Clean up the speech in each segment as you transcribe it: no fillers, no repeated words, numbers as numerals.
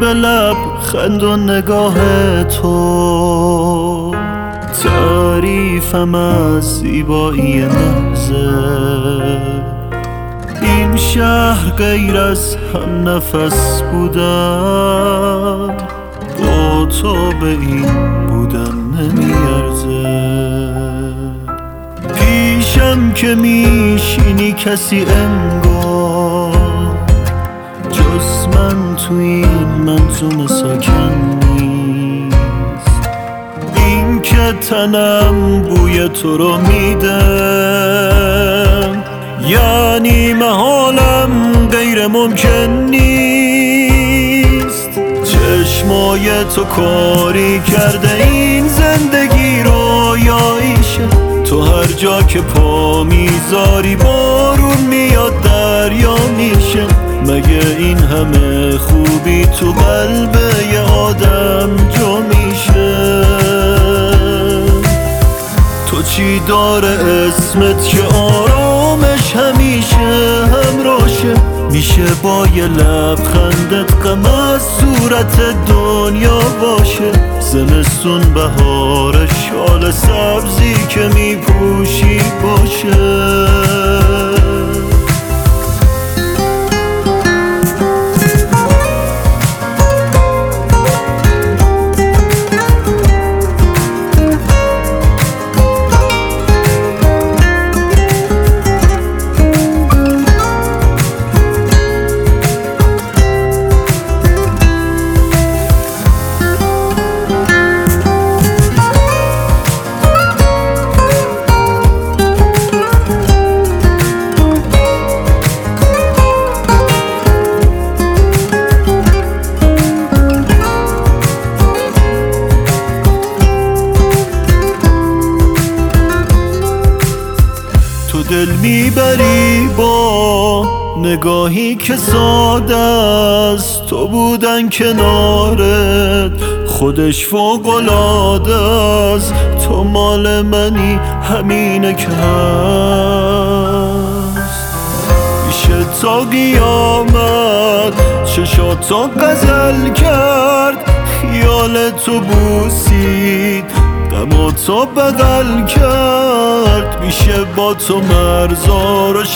به لب خند و نگاه تو، تعریفم از زیبایی محضه. این شهر غیر از هم نفس بودن، با تو به این بودن نمیارزه. پیشم که میشینی کسی انگار، جز من تو این منظومه ساکن نیست. این که تنم بوی تو رو میده، یعنی محالم غیر ممکن نیست. چشمای تو کاری کرده این زندگی رویاییشه. تو هر جا که پا میذاری بارون میاد دریا میشه. مگه این همه خوبی تو قلب یه آدم جا میشه؟ تو چی داره اسمت که آرامش همیشه همراشه؟ میشه با یه لبخندت غم از صورت دنیا باشه. زمستون بهار شال سبزی که میپوشی باشه. تو دل میبری با نگاهی که ساده است. تو بودن کنارت خودش فوق‌العاده است. تو مال منی همینه که هست. میشه تا قیامت چشاتو غزل کرد. خیال تو بوسید غم تو بغل کرد. میشه با تو مرزا رو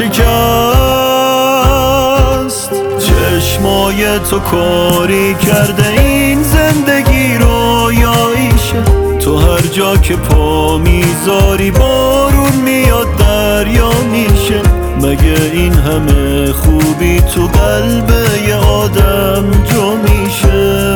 شکست. چشمای تو کاری کرده این زندگی رویاییشه. تو هر جا که پا میذاری بارون میاد دریا میشه. مگه این همه خوبی تو قلب یه آدم جا میشه؟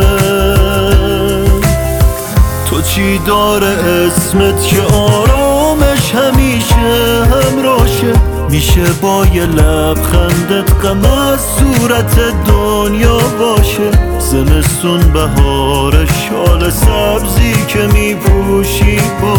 تو چی داره اسمت که آرامش همیشه همراشه؟ میشه با یه لبخندت غم از صورت دنیا باشه. زمستون بهار شال سبزی که میپوشی